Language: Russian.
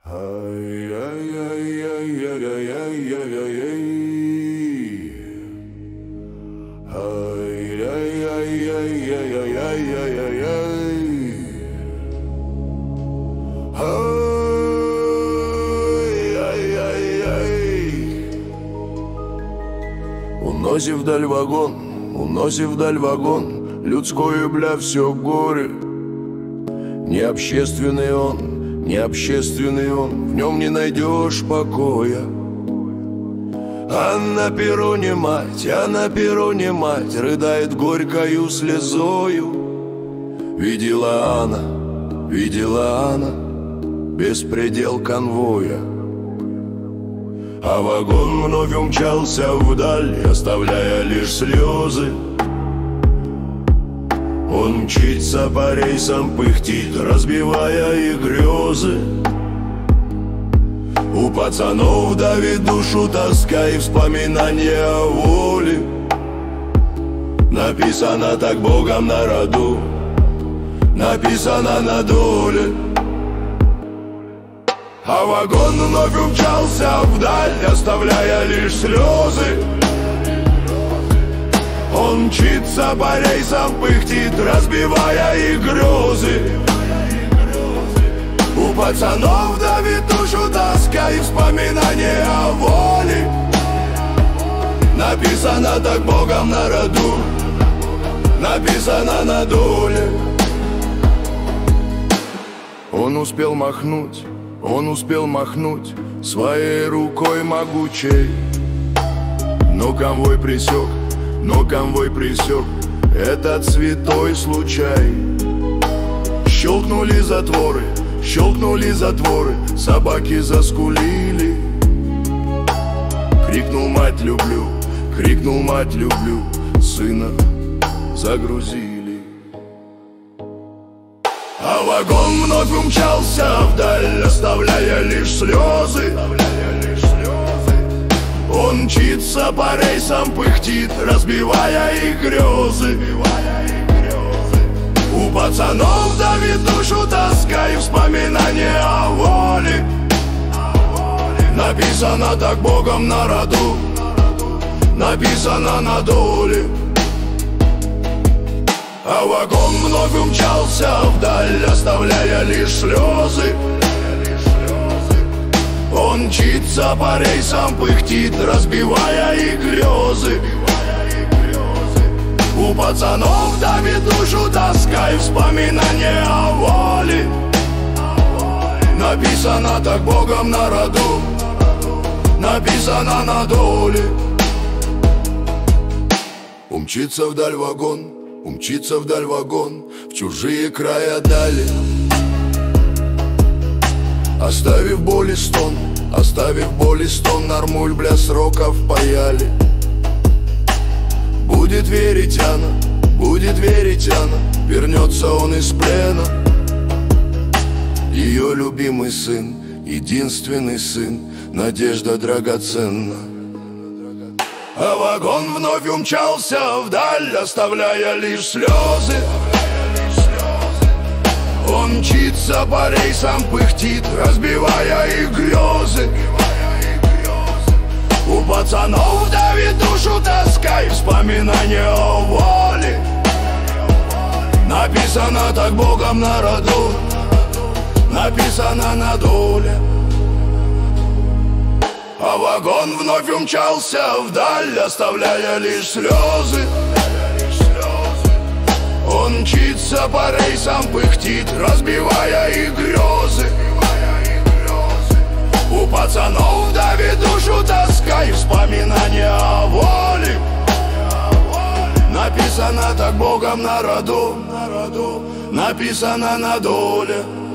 Уноси вдаль вагон, людское, бля, все горе. Не общественный он, в нем не найдешь покоя. А на перроне мать рыдает горькою слезою. Видела она беспредел конвоя. А вагон вновь умчался вдаль, оставляя лишь слезы. Он мчится по рейсам, пыхтит, разбивая их грезы. У пацанов давит душу тоска и вспоминания о воле. Написано так Богом на роду, написано на доле. А вагон вновь умчался вдаль, оставляя лишь слезы. Он мчится по рейсам, пыхтит, разбивая их грезы. У пацанов давит душу тоска и вспоминания о воле. Написано так Богом на роду, написано на доле. Он успел махнуть своей рукой могучей. Но конвой пресек этот святой случай. Щелкнули затворы, собаки заскулили. Крикнул мать люблю, сына загрузили. А вагон вновь умчался вдаль, оставляя лишь слезы. Он мчится по рейсам, пыхтит, разбивая их грезы. У пацанов давит душу тоска и вспоминания о воле. Написано так Богом на роду, написано на доле. А вагон вновь умчался вдаль, оставляя лишь слезы. Он мчится по рейсам, пыхтит, разбивая их грезы. У пацанов давит душу тоска и вспоминания о воле. Написано так Богом на роду, написано на доле. Умчится вдаль вагон, в чужие края дали. Оставив боль и стон, нормуль, бля, сроков паяли. Будет верить она, вернется он из плена. Ее любимый сын, единственный сын, надежда драгоценна. А вагон вновь умчался вдаль, оставляя лишь слезы. Он мчится по рейсам, пыхтит, разбивая их грезы. У пацанов давит душу тоска и вспоминания о воле. Написано так Богом на роду, написано на доле. А вагон вновь умчался вдаль, оставляя лишь слезы. Он мчится по рейсам, пыхтит, разбивая их грезы. У пацанов давит душу тоска и вспоминания о воле. Написано так Богом на роду, написано на доле.